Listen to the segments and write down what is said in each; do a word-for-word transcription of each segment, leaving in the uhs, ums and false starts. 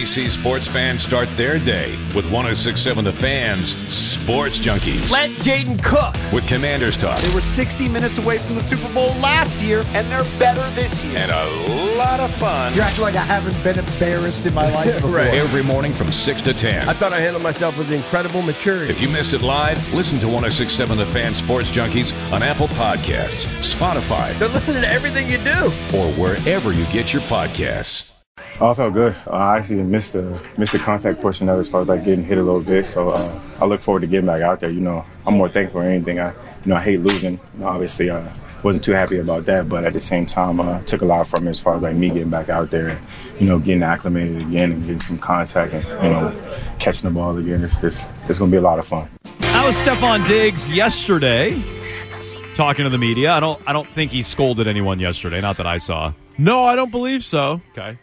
B C sports fans start their day with one oh six point seven The Fan's Sports Junkies. Let Jaden cook. With Commanders Talk. They were sixty minutes away from the Super Bowl last year, and they're better this year. And a lot of fun. You're acting like I haven't been embarrassed in my life before. Right. Every morning from six to ten. I thought I handled myself with incredible maturity. If you missed it live, listen to one oh six point seven The Fan Sports Junkies on Apple Podcasts, Spotify, They're listening to everything you do. or wherever you get your podcasts. Oh, I felt good. Uh, I actually missed the missed the contact portion of it as far as like getting hit a little bit. So uh, I look forward to getting back out there. You know, I'm more thankful for anything. I, you know, I hate losing. You know, obviously, I uh, wasn't too happy about that. But at the same time, I uh, took a lot from it as far as like me getting back out there and, you know, getting acclimated again and getting some contact and, you know, catching the ball again. It's, it's, it's going to be a lot of fun. That was Stephon Diggs yesterday talking to the media. I don't I don't think he scolded anyone yesterday, not that I saw. No, I don't believe so. Okay.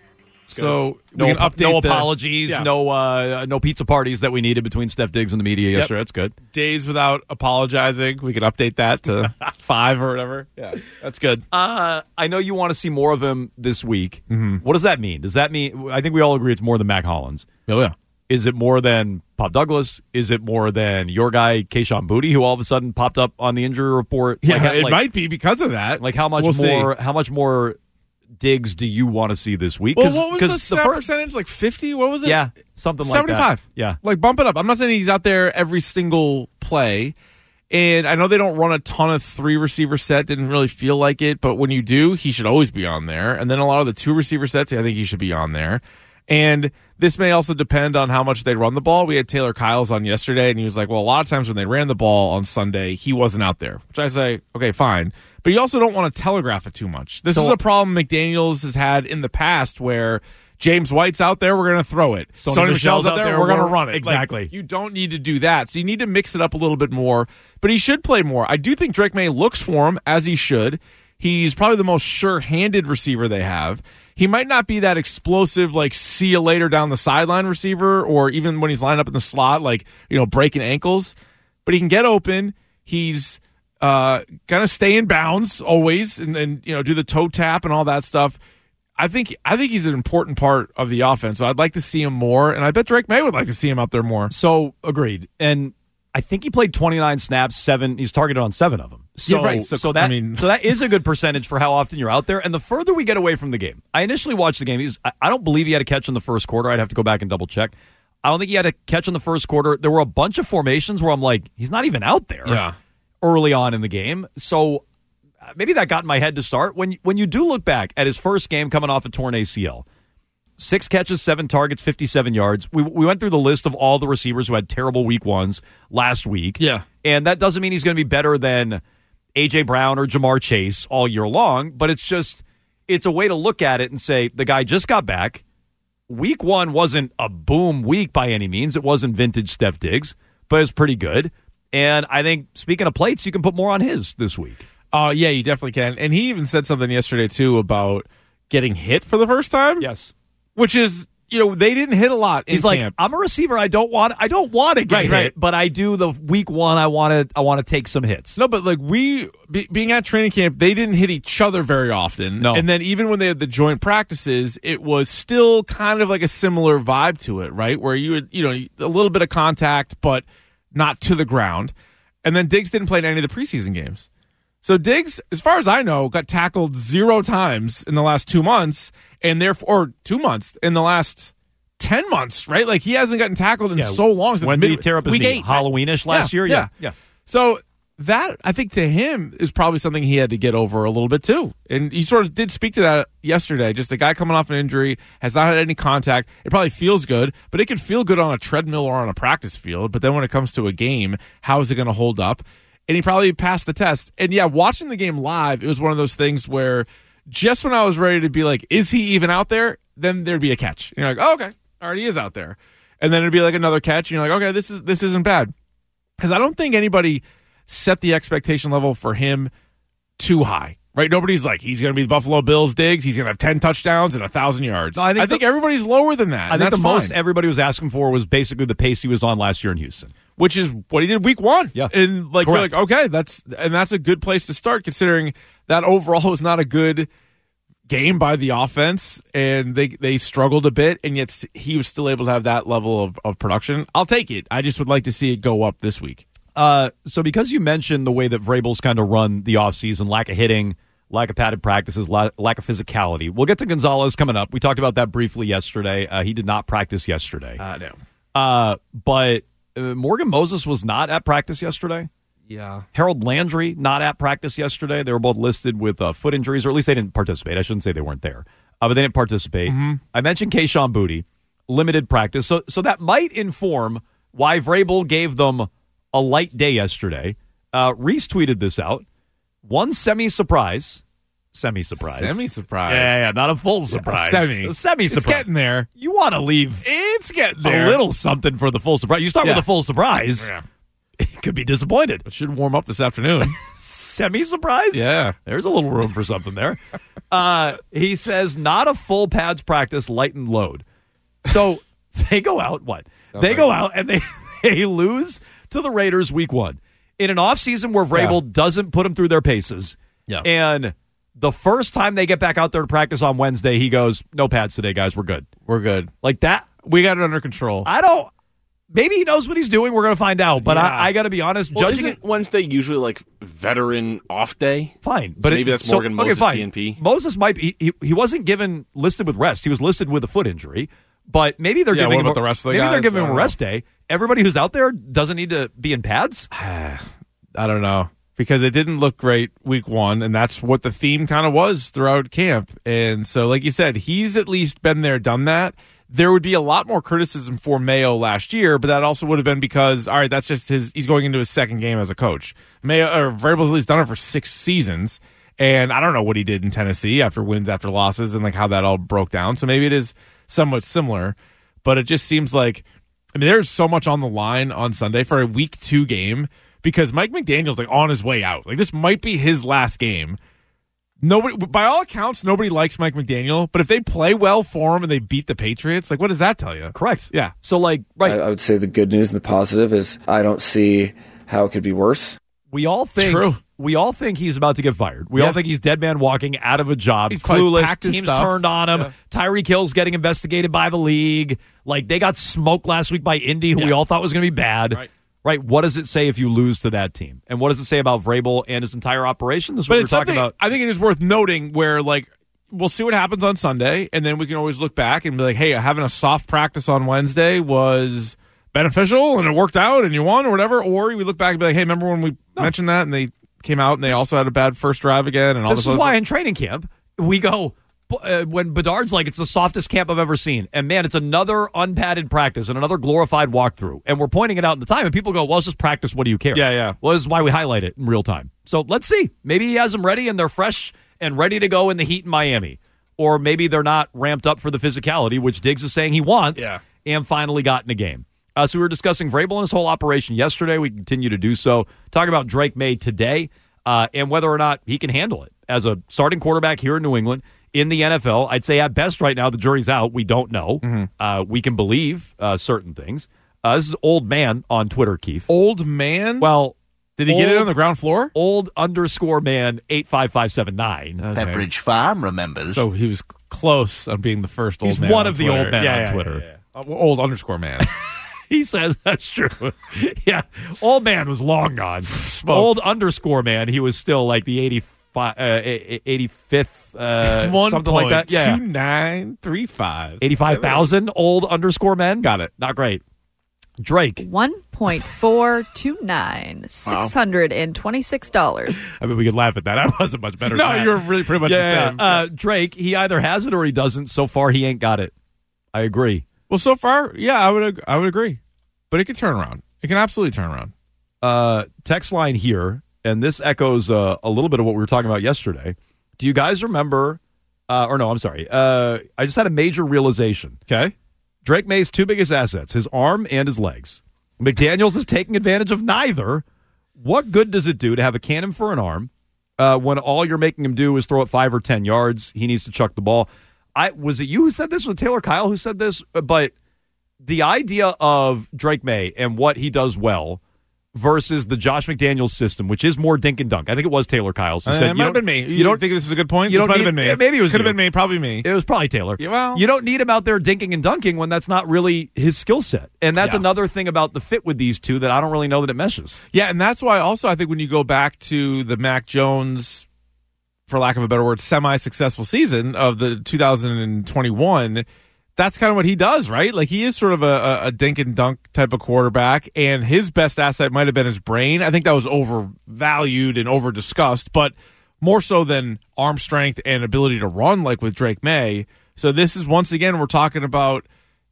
So no, we can update no the, apologies, yeah. no uh, no pizza parties that we needed between Steph Diggs and the media Yep. yesterday. That's good. Days without apologizing. We can update that to five or whatever. Yeah, that's good. Uh, I know you want to see more of him this week. Mm-hmm. What does that mean? Does that mean, I think we all agree it's more than Mac Hollins. Oh, yeah. Is it more than Pop Douglas? Is it more than your guy, Kayshon Boutte, who all of a sudden popped up on the injury report? Yeah, like, it like, might be because of that. Like how much We'll more? see. How much more Diggs do you want to see this week? Well, what was the, the snap first, percentage? Like fifty? What was it? Yeah, something like that. seventy-five. Yeah. Like bump it up. I'm not saying he's out there every single play. And I know they don't run a ton of three receiver set. Didn't really feel like it. But when you do, he should always be on there. And then a lot of the two receiver sets, I think he should be on there. And this may also depend on how much they run the ball. We had Taylor Kyles on yesterday, and he was like, well, a lot of times when they ran the ball on Sunday, he wasn't out there. Which I say, okay, fine. But you also don't want to telegraph it too much. This So- is a problem McDaniels has had in the past where James White's out there, we're going to throw it. Sony Sony Michel's Michel's out there, we're going to we're- run it. exactly. Like, you don't need to do that. So you need to mix it up a little bit more. But he should play more. I do think Drake May looks for him, as he should. He's probably the most sure-handed receiver they have. He might not be that explosive, like, see you later down the sideline receiver, or even when he's lined up in the slot, like, you know, breaking ankles. But he can get open. He's uh, going to stay in bounds always and, and, you know, do the toe tap and all that stuff. I think I think he's an important part of the offense, so I'd like to see him more, and I bet Drake May would like to see him out there more. So, agreed. And I think he played twenty-nine snaps, seven. He's targeted on seven of them. So, Yeah, right. so, So, that I mean- so that is a good percentage for how often you're out there. And the further we get away from the game, I initially watched the game. He was, I, I don't believe he had a catch in the first quarter. I'd have to go back and double check. I don't think he had a catch in the first quarter. There were a bunch of formations where I'm like, he's not even out there Yeah. early on in the game. So maybe that got in my head to start. When when you do look back at his first game coming off a torn A C L, six catches, seven targets, fifty-seven yards. We we went through the list of all the receivers who had terrible week ones last week. Yeah. And that doesn't mean he's going to be better than A J. Brown or Jamar Chase all year long, but it's just, it's a way to look at it and say, the guy just got back. Week one wasn't a boom week by any means. It wasn't vintage Steph Diggs, but it's pretty good. And I think, speaking of plates, you can put more on his this week. Uh, yeah, you definitely can. And he even said something yesterday, too, about getting hit for the first time. Yes. Which is, you know, they didn't hit a lot in He's like, camp. I'm a receiver. I don't want. I don't want to get Right, hit, right. but I do. The week one, I want to. I want to take some hits. No, but like we, be, being at training camp, they didn't hit each other very often. No. And then even when they had the joint practices, it was still kind of like a similar vibe to it, right? Where you would, you know, a little bit of contact, but not to the ground. And then Diggs didn't play in any of the preseason games. So Diggs, as far as I know, got tackled zero times in the last two months, and therefore, or two months in the last ten months, right? Like he hasn't gotten tackled in Yeah. so long. Since When mid- did he tear up his week knee? eight. Halloweenish last Yeah, year. yeah. Yeah, yeah. So that, I think, to him is probably something he had to get over a little bit too. And he sort of did speak to that yesterday. Just a guy coming off an injury, has not had any contact. It probably feels good, but it can feel good on a treadmill or on a practice field. But then when it comes to a game, how is it going to hold up? And he probably passed the test. And yeah, watching the game live, it was one of those things where just when I was ready to be like, is he even out there? Then there'd be a catch. And you're like, oh, okay, all right, he is out there. And then it'd be like another catch, and you're like, okay, this is this isn't bad. Because I don't think anybody set the expectation level for him too high, right? Nobody's like, he's going to be the Buffalo Bills Diggs. He's going to have ten touchdowns and one thousand yards. No, I think I think the- everybody's lower than that. I and think the that's most fine. everybody was asking for was basically the pace he was on last year in Houston. Which is what he did week one. Yeah. And like, Correct. you're like, okay, that's, and that's a good place to start considering that overall was not a good game by the offense, and they they struggled a bit, and yet he was still able to have that level of, of production. I'll take it. I just would like to see it go up this week. Uh, so because you mentioned the way that Vrabel's kind of run the offseason, lack of hitting, lack of padded practices, la- lack of physicality. We'll get to Gonzalez coming up. We talked about that briefly yesterday. Uh, he did not practice yesterday. Uh, no. Uh, but uh, Morgan Moses was not at practice yesterday. Yeah. Harold Landry, not at practice yesterday. They were both listed with uh, foot injuries, or at least they didn't participate. I shouldn't say they weren't there, uh, but they didn't participate. Mm-hmm. I mentioned Kayshon Boutte, limited practice. So, so that might inform why Vrabel gave them a light day yesterday. Uh, Reese tweeted this out. One semi-surprise. Semi-surprise. Semi-surprise. Yeah, yeah, not a full surprise. Yeah, semi. A semi-surprise. It's getting there. You want to leave It's getting there. a little something for the full surprise. You start Yeah. with a full surprise, Yeah. it could be disappointed. It should warm up this afternoon. Semi-surprise? Yeah. There's a little room for something there. Uh, he says, not a full pads practice, light and load. So they go out, what? They go out and they, they lose to the Raiders week one. In an offseason where Vrabel Yeah. doesn't put them through their paces. Yeah. And the first time they get back out there to practice on Wednesday, he goes, no pads today, guys. We're good. We're good. Like that. We got it under control. I don't. Maybe he knows what he's doing. We're going to find out. But Yeah. I, I got to be honest, Well, judging isn't it. Wednesday usually like veteran off day? Fine, So but maybe it- that's Morgan so, okay, Moses fine. T N P. Moses might be. He, he wasn't given listed with rest. He was listed with a foot injury. But maybe they're Yeah, giving what him about a- the rest of the maybe they're guys? giving I him a don't rest day. Everybody who's out there doesn't need to be in pads. I don't know. Because it didn't look great week one, and that's what the theme kind of was throughout camp. And so, like you said, he's at least been there, done that. There would be a lot more criticism for Mayo last year, but that also would have been because, all right, that's just his, he's going into his second game as a coach. Mayo, or Vrabel's at least done it for six seasons, and I don't know what he did in Tennessee after wins, after losses, and like how that all broke down. So maybe it is somewhat similar, but it just seems like, I mean, there's so much on the line on Sunday for a week two game because Mike McDaniel's like on his way out. Like this might be his last game. Nobody, by all accounts, nobody likes Mike McDaniel. But if they play well for him and they beat the Patriots, like what does that tell you? Correct. Yeah. So like, right. I, I would say the good news and the positive is I don't see how it could be worse. We all think True. we all think he's about to get fired. We Yeah. all think he's dead man walking out of a job. He's probably clueless. packed his Teams stuff. turned on him. Yeah. Tyreek Hill's getting investigated by the league. Like they got smoked last week by Indy, who we Yeah. all thought was going to be bad. Right. Right. What does it say if you lose to that team? And what does it say about Vrabel and his entire operation? This is what But we're it's talking something about. I think it is worth noting where like we'll see what happens on Sunday, and then we can always look back and be like, hey, having a soft practice on Wednesday was beneficial and it worked out and you won or whatever. Or we look back and be like, hey, remember when we No. mentioned that and they came out and they also had a bad first drive again and all This this is other why stuff? in training camp we go uh, when Bedard's like it's the softest camp I've ever seen, and man, it's another unpadded practice and another glorified walkthrough, and we're pointing it out in the time, and people go, "Well, it's just practice. What do you care?" Yeah, yeah. Well, this is why we highlight it in real time. So let's see. Maybe he has them ready and they're fresh and ready to go in the heat in Miami, or maybe they're not ramped up for the physicality, which Diggs is saying he wants, Yeah. and finally got in a game. Uh, so we were discussing Vrabel and his whole operation yesterday. We continue to do so. Talk about Drake May today. Uh, and whether or not he can handle it as a starting quarterback here in New England in the N F L. I'd say at best right now the jury's out. We don't know. Mm-hmm. Uh, we can believe uh, certain things. Uh, this is Old Man on Twitter, Keith. Old man? Well, did he get it old- on the ground floor? Old underscore man eight five five seven nine. Okay. Pepperidge Farm remembers. So he was close on being the first old He's man one on of the Twitter. old men Yeah, on yeah, Twitter. yeah, yeah. Uh, well, old underscore man. He says that's true. Yeah, old man was long gone. Old underscore man, he was still like the eighty-five, uh, eighty-fifth, uh, something like that. Yeah, two nine three five. eighty-five thousand old underscore men. Got it. Not great. Drake. one point four two nine, six hundred twenty-six dollars. I mean, we could laugh at that. I wasn't much better No, than that. you're really pretty much yeah, the same. Uh, Drake, he either has it or he doesn't. So far, he ain't got it. I agree. Well, so far, yeah, I would ag- I would agree. But it can turn around. It can absolutely turn around. Uh, text line here, and this echoes uh, a little bit of what we were talking about yesterday. Do you guys remember, uh, or no, I'm sorry. Uh, I just had a major realization. Okay. Drake May's two biggest assets, his arm and his legs. McDaniels is taking advantage of neither. What good does it do to have a cannon for an arm uh, when all you're making him do is throw it five or ten yards? He needs to chuck the ball. I was it you who said this? Was it Taylor Kyle who said this? But the idea of Drake May and what he does well versus the Josh McDaniels system, which is more dink and dunk. I think it was Taylor Kyles who Uh, said, it you might have don't- been me. You, You don't don't think this is a good point? You This don't might need- have been me. yeah, maybe it was Could have you. been me. Probably me. It was probably Taylor. Yeah, well- you don't need him out there dinking and dunking when that's not really his skill set. And that's Yeah. another thing about the fit with these two that I don't really know that it meshes. Yeah, and that's why also I think when you go back to the Mac Jones, for lack of a better word, semi-successful season of the two thousand twenty-one, that's kind of what he does, right? Like he is sort of a, a, a dink and dunk type of quarterback, and his best asset might have been his brain. I think that was overvalued and over-discussed, but more so than arm strength and ability to run like with Drake May. So this is, once again, we're talking about,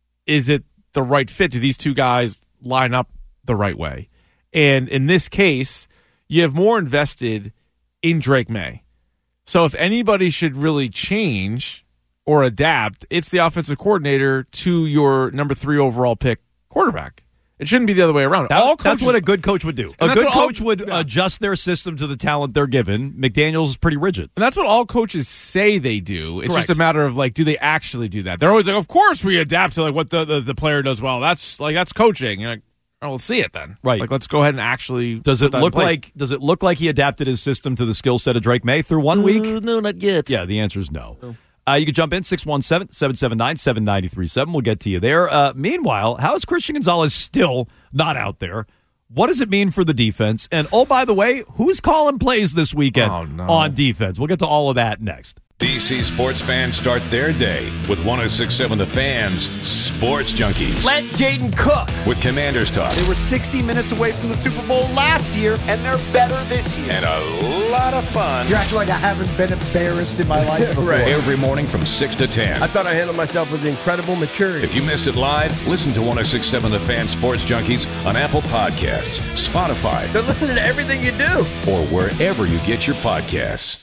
is it the right fit? Do these two guys line up the right way? And in this case, you have more invested in Drake May. So if anybody should really change or adapt, it's the offensive coordinator to your number three overall pick quarterback. It shouldn't be the other way around. That- all that's coaches, what a good coach would do. A And that's good what all- coach would yeah. adjust their system to the talent they're given. McDaniels is pretty rigid. And that's what all coaches say they do. It's Correct. just a matter of like, do they actually do that? They're always like, of course we adapt to like what the, the, the player does well. That's like that's coaching. You're like, oh, let's see it then. Right. Like, let's go ahead and actually. Does put it that in look place. like Does it look like he adapted his system to the skill set of Drake May through one week? No, not yet. Yeah, the answer is no. Uh, you can jump in six one seven, seven seven nine, seven nine three seven. We'll get to you there. Uh, meanwhile, how is Christian Gonzalez still not out there? What does it mean for the defense? And oh, by the way, who's calling plays this weekend Oh, no. on defense? We'll get to all of that next. D C sports fans start their day with one oh six point seven The Fans Sports Junkies. Let Jaden cook. With Commanders Talk They were sixty minutes away from the Super Bowl last year, and they're better this year. and a lot of fun You're acting like I haven't been embarrassed in my life before. Right. every morning from six to ten. I thought I handled myself with incredible maturity. If you missed it live, listen to one oh six point seven The Fan Sports Junkies on Apple Podcasts, Spotify, They're listening to everything you do. or wherever you get your podcasts.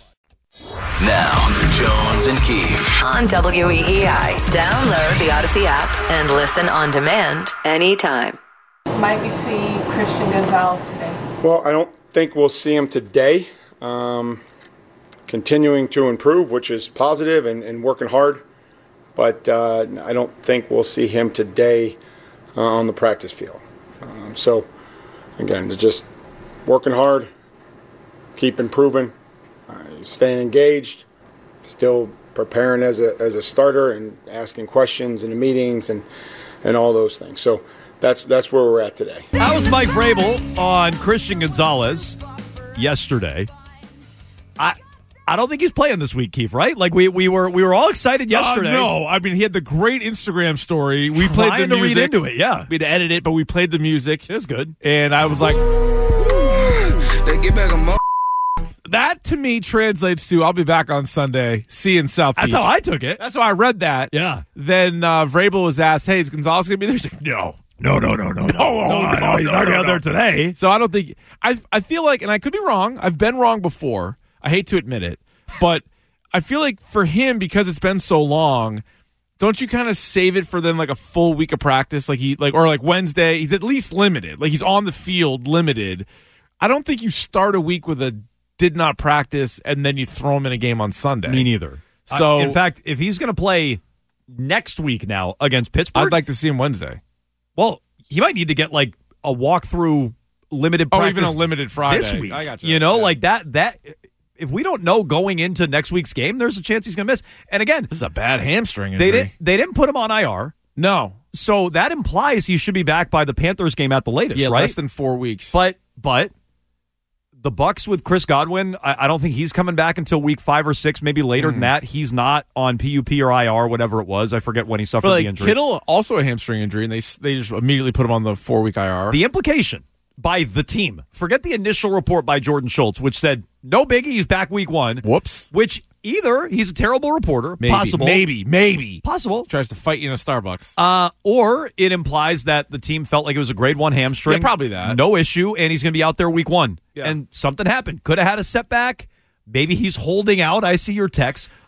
Now, Jones and Keefe. On W E E I. Download the Odyssey app and listen on demand anytime. Might we see Christian Gonzalez today? Well, I don't think we'll see him today. Um, continuing to improve, which is positive, and, and working hard. But uh, I don't think we'll see him today uh, on the practice field. Um, so, again, it's just working hard, keep improving, uh, staying engaged, still preparing as a as a starter and asking questions in the meetings and and all those things. So that's that's where we're at today. That was Mike Vrabel on Christian Gonzalez yesterday. I I don't think he's playing this week, Keith, right? Like we we were we were all excited yesterday. Uh, no, I mean he had the great Instagram story. We played Trying the to read music. into it, yeah. We had to edit it, but we played the music. It was good. And I was like, They get back on that to me translates to I'll be back on Sunday. See you in South That's Beach. how I took it. That's how I read that. Yeah. Then uh, Vrabel was asked, "Hey, is Gonzalez going to be there?" He's like, "No, No, no, no, no, no, no, no, no, he's no, not no, going out no. there today. So I don't think I. I feel like, and I could be wrong. I've been wrong before. I hate to admit it, but I feel like for him, because it's been so long, don't you kind of save it for then like a full week of practice, like he like or like Wednesday? He's at least limited, like he's on the field limited. I don't think you start a week with a did not practice and then you throw him in a game on Sunday. Me neither. So Uh, in fact, if he's going to play next week now against Pittsburgh, I'd like to see him Wednesday. well, he might need to get like a walkthrough limited Oh, practice even a limited Friday. this week. I got you. You know, Yeah. like that. That if we don't know going into next week's game, there's a chance he's going to miss. And again, This is a bad hamstring injury. they didn't they didn't put him on I R, No. so that implies he should be back by the Panthers game at the latest, Yeah, right? less than four weeks. But but the Bucks with Chris Godwin, I, I don't think he's coming back until week five or six, maybe later Mm. than that. He's not on P U P or I R, whatever it was. I forget when he suffered But like the injury. Kittle, also a hamstring injury, and they they just immediately put him on the four week I R. The implication by the team, forget the initial report by Jordan Schultz, which said, no biggie, he's back week one. Whoops. Which either he's a terrible reporter, Maybe, possible. maybe, maybe Possible. tries to fight you in a Starbucks. Uh, or it implies that the team felt like it was a grade one hamstring. Yeah, probably that. No issue, and he's going to be out there week one. Yeah. And something happened. Could have had a setback. Maybe he's holding out. I see your text.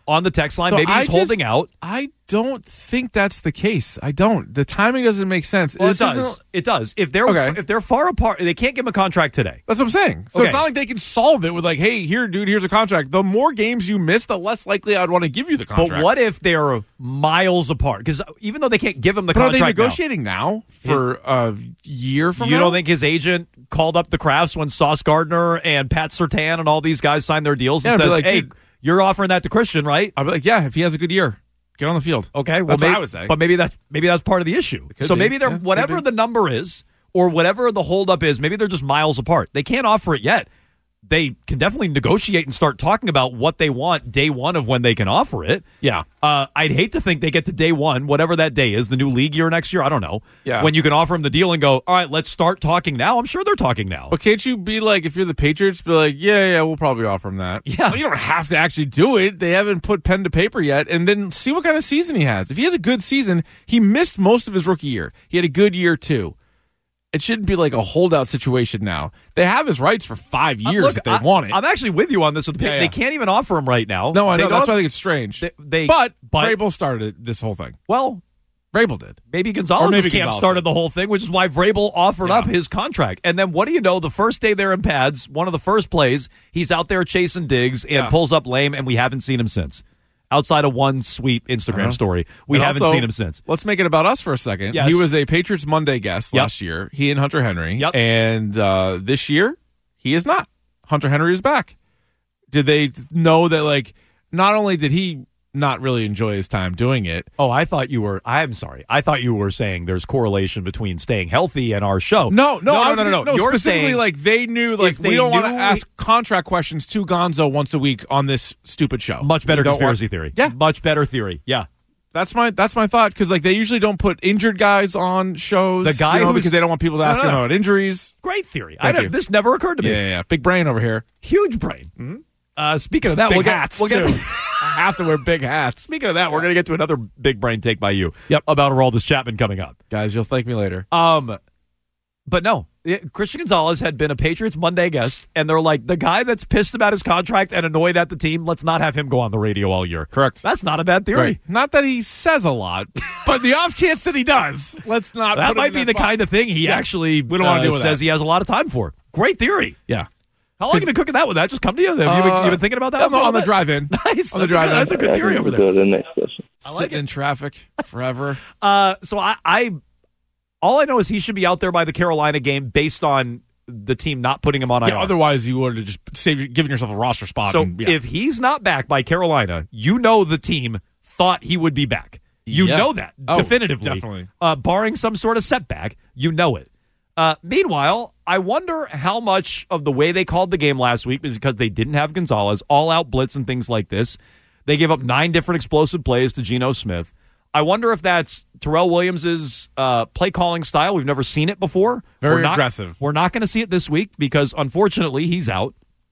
on the text line. So Maybe he's I holding just- out. I don't think that's the case. I don't. The timing doesn't make sense. Well, This it does. isn't- It does. If they're Okay. if they're far apart, they can't give him a contract today. That's what I'm saying. So Okay. it's not like they can solve it with like, hey, here, dude, here's a contract. The more games you miss, the less likely I'd want to give you the contract. But what if they're miles apart? Because even though they can't give him the But are contract they now- negotiating now, for a year from you now? don't think his agent called up the Crafts when Sauce Gardner and Pat Surtain and all these guys signed their deals Yeah, and I'd be says, like, hey, dude- you're offering that to Christian, right? I'd be like, yeah, if he has a good year, get on the field. Okay, well, That's maybe, what I would say. But maybe that's maybe that's part of the issue. could So be. maybe they're Yeah, whatever could be. the number is or whatever the holdup is, maybe they're just miles apart. They can't offer it yet. They can definitely negotiate and start talking about what they want day one of when they can offer it. Yeah. Uh, I'd hate to think they get to day one, whatever that day is, the new league year next year. I don't know. Yeah. When you can offer them the deal and go, all right, let's start talking now. I'm sure they're talking now. But can't you be like, if you're the Patriots, be like, yeah, yeah, we'll probably offer him that. Yeah. You don't have to actually do it. They haven't put pen to paper yet. And then see what kind of season he has. If he has a good season, he missed most of his rookie year. He had a good year, too. It shouldn't be like a holdout situation now. They have his rights for five Uh, years look, if they I, want it. I'm actually with you on this. With the, Yeah, yeah. They can't even offer him right now. no, I They know. don't That's have- why I think it's strange. They, they, but, but Vrabel started this whole thing. well, Vrabel did. maybe Gonzalez's maybe camp Gonzalez started did. the whole thing, which is why Vrabel offered Yeah. up his contract. And then what do you know? The first day they're in pads, one of the first plays, he's out there chasing Diggs and Yeah. pulls up lame, and we haven't seen him since. Outside of one sweet Instagram Uh-huh. story, we And haven't also, seen him since. Let's make it about us for a second. Yes. He was a Patriots Monday guest Yep. last year. He and Hunter Henry. Yep. And uh, this year, he is not. Hunter Henry is back. Did they know that, like, not only did he not really enjoy his time doing it. Oh, I thought you were. I'm sorry. I thought you were saying there's correlation between staying healthy and our show. No, no, no, I no, was no, no, no. no. You're Specifically, saying like they knew, like if they we don't want to knew- ask contract questions to Gonzo once a week on this stupid show. much better We don't conspiracy want- theory. Yeah, much better theory. Yeah. That's my that's my thought because like they usually don't put injured guys on shows. The guy you know, who's- because they don't want people to No, ask no, them no. about injuries. Great theory. I Thank don't- you. This never occurred to me. Yeah, yeah, yeah. Big brain over here. Huge brain. Uh, speaking of that, Big we'll hats. get, we'll get too. to, I have to wear big hats. speaking of that, we're going to get to another big brain take by you. Yep. About Aroldis Chapman coming up. Guys, you'll thank me later. Um, but no, it- Christian Gonzalez had been a Patriots Monday guest, and they're like, the guy that's pissed about his contract and annoyed at the team, let's not have him go on the radio all year. Correct. That's not a bad theory. Right. Not that he says a lot, but the off chance that he does, let's not. That put him might in be that the spot. kind of thing he Yeah. actually We don't wanna uh, deal with says that. he has a lot of time for. Great theory. Yeah. How long have you been cooking that with that? Just come to you? Have you, been, Uh, you been thinking about that? on the- for a on the bit? drive-in. Nice. On the That's a good- drive-in. That's a good theory over there. Go to the next question. I like Sitting it. in traffic forever. Uh, so I, I, all I know is he should be out there by the Carolina game based on the team not putting him on I R. Yeah, otherwise, you would have just saved, given yourself a roster spot. So and, yeah. if he's not back by Carolina, you know the team thought he would be back. You Yeah. know that Oh, definitively. definitely. Uh, barring some sort of setback, you know it. Uh, meanwhile, I wonder how much of the way they called the game last week is because they didn't have Gonzalez, all-out blitz and things like this. They gave up nine different explosive plays to Geno Smith. I wonder if that's Terrell Williams' uh, play-calling style. We've never seen it before. Very We're not- aggressive. We're not going to see it this week because, unfortunately, he's out.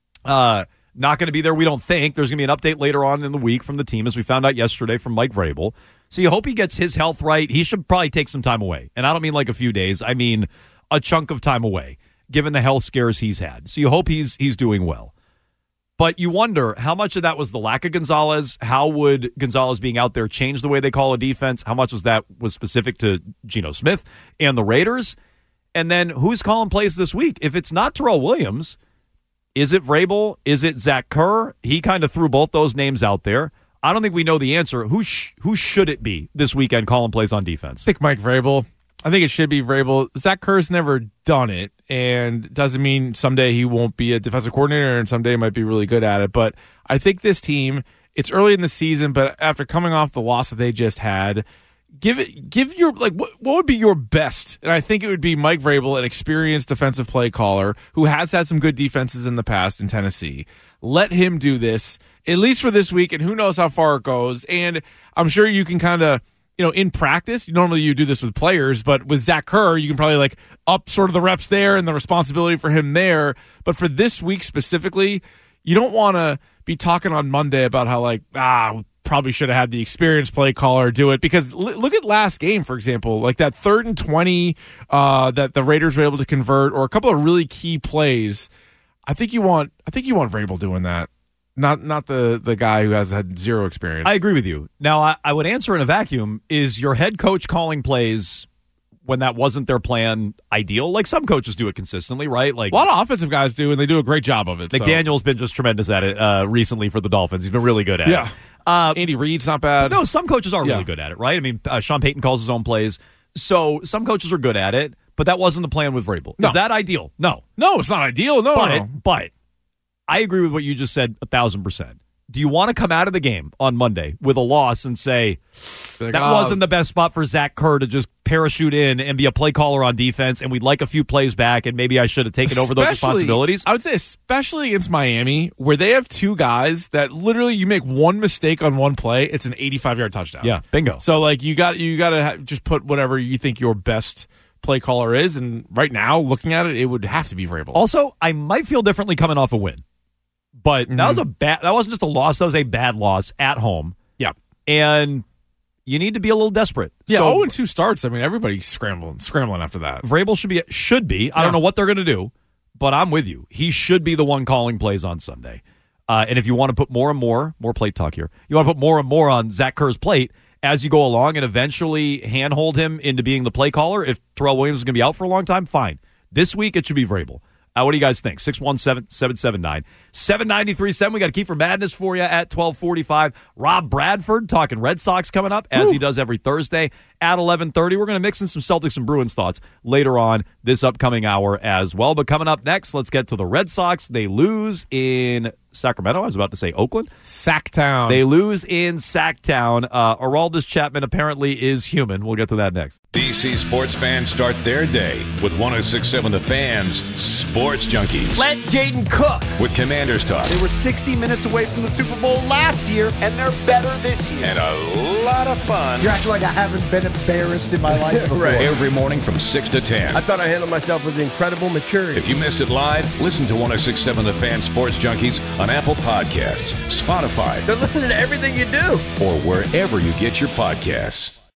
Uh, not going to be there, we don't think. There's going to be an update later on in the week from the team, as we found out yesterday from Mike Vrabel. So you hope he gets his health right. He should probably take some time away. And I don't mean like a few days. I mean a chunk of time away, given the health scares he's had. So you hope he's he's doing well. But you wonder how much of that was the lack of Gonzalez. How would Gonzalez being out there change the way they call a defense? How much was that was specific to Geno Smith and the Raiders? And then who's calling plays this week? If it's not Terrell Williams, is it Vrabel? Is it Zach Kerr? He kind of threw both those names out there. I don't think we know the answer. Who sh- who should it be this weekend calling plays on defense? I think Mike Vrabel. I think it should be Vrabel. Zach Kerr's never done it, and doesn't mean someday he won't be a defensive coordinator and someday he might be really good at it. But I think this team, it's early in the season, but after coming off the loss that they just had, give it, give your, like, what, what would be your best? And I think it would be Mike Vrabel, an experienced defensive play caller who has had some good defenses in the past in Tennessee. Let him do this, at least for this week, and who knows how far it goes. And I'm sure you can kind of, you know, in practice, normally you do this with players, but with Zach Kerr, you can probably like up sort of the reps there and the responsibility for him there. But for this week specifically, you don't want to be talking on Monday about how like, ah, we probably should have had the experienced play caller do it. Because l- look at last game, for example, like that third and twenty uh, that the Raiders were able to convert, or a couple of really key plays. I think you want, I think you want Vrabel doing that. Not not the, the guy who has had zero experience. I agree with you. Now, I, I would answer in a vacuum, is your head coach calling plays when that wasn't their plan ideal? Like some coaches do it consistently, right? Like a lot of offensive guys do, and they do a great job of it. McDaniel's so. been just tremendous at it uh, recently for the Dolphins. He's been really good at yeah. it. Uh, Andy Reid's not bad. No, some coaches are yeah. really good at it, right? I mean, uh, Sean Payton calls his own plays. So some coaches are good at it, but that wasn't the plan with Vrabel. No. Is that ideal? No. No, it's not ideal. No, but, no. but I agree with what you just said a thousand percent. Do you want to come out of the game on Monday with a loss and say, like, that oh. wasn't the best spot for Zach Kerr to just parachute in and be a play caller on defense, and we'd like a few plays back, and maybe I should have taken especially, over those responsibilities? I would say especially against Miami, where they have two guys that literally you make one mistake on one play, it's an eighty-five-yard touchdown. Yeah, bingo. So, like, you got you got to ha- just put whatever you think your best play caller is, and right now, looking at it, it would have to be Vrabel. Also, I might feel differently coming off a win. But mm-hmm. that was a bad. That wasn't just a loss. That was a bad loss at home. Yeah, and you need to be a little desperate. Yeah, so, oh and two starts. I mean, everybody's scrambling, scrambling after that. Vrabel should be. Should be. I yeah. don't know what they're going to do, but I'm with you. He should be the one calling plays on Sunday. Uh, and if you want to put more and more, more plate talk here. You want to put more and more on Zach Kerr's plate as you go along, and eventually handhold him into being the play caller. If Terrell Williams is going to be out for a long time, fine. This week it should be Vrabel. Uh, what do you guys think? six one seven, seven seven nine, seven nine three seven. We got a key for madness for you at twelve forty-five. Rob Bradford talking Red Sox coming up, as Woo. he does every Thursday at eleven thirty. We're going to mix in some Celtics and Bruins thoughts later on this upcoming hour as well. But coming up next, let's get to the Red Sox. They lose in Sacramento. I was about to say Oakland. Sacktown. They lose in Sacktown. Uh, Aroldis Chapman apparently is human. We'll get to that next. D C sports fans start their day with one oh six point seven The Fans Sports Junkies. Let Jaden cook. With Commanders Talk. They were sixty minutes away from the Super Bowl last year, and they're better this year. And a lot of fun. You're acting like I haven't been embarrassed in my life before. Right. Every morning from six to ten. I thought I handled myself with incredible maturity. If you missed it live, listen to one oh six point seven The Fan Sports Junkies on Apple Podcasts, Spotify. They're listening to everything you do. Or wherever you get your podcasts.